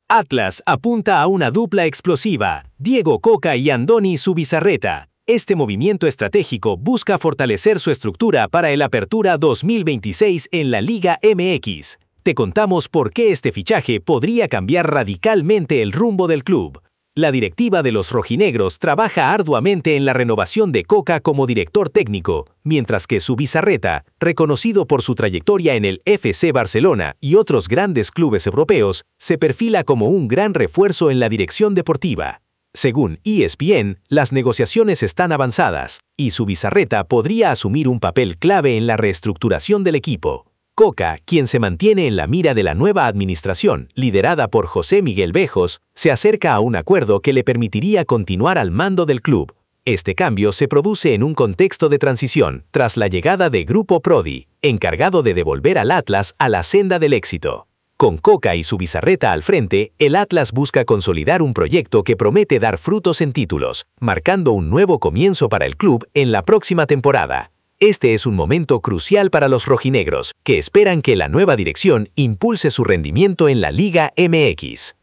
Atlas apunta a una dupla explosiva, Diego Cocca y Andoni Zubizarreta. Este movimiento estratégico busca fortalecer su estructura para el Apertura 2026 en la Liga MX. Te contamos por qué este fichaje podría cambiar radicalmente el rumbo del club. La directiva de los rojinegros trabaja arduamente en la renovación de Cocca como director técnico, mientras que Zubizarreta, reconocido por su trayectoria en el FC Barcelona y otros grandes clubes europeos, se perfila como un gran refuerzo en la dirección deportiva. Según ESPN, las negociaciones están avanzadas, y Zubizarreta podría asumir un papel clave en la reestructuración del equipo. Cocca, quien se mantiene en la mira de la nueva administración, liderada por José Miguel Bejos, se acerca a un acuerdo que le permitiría continuar al mando del club. Este cambio se produce en un contexto de transición, tras la llegada de Grupo Prodi, encargado de devolver al Atlas a la senda del éxito. Con Cocca y Zubizarreta al frente, el Atlas busca consolidar un proyecto que promete dar frutos en títulos, marcando un nuevo comienzo para el club en la próxima temporada. Este es un momento crucial para los rojinegros, que esperan que la nueva dirección impulse su rendimiento en la Liga MX.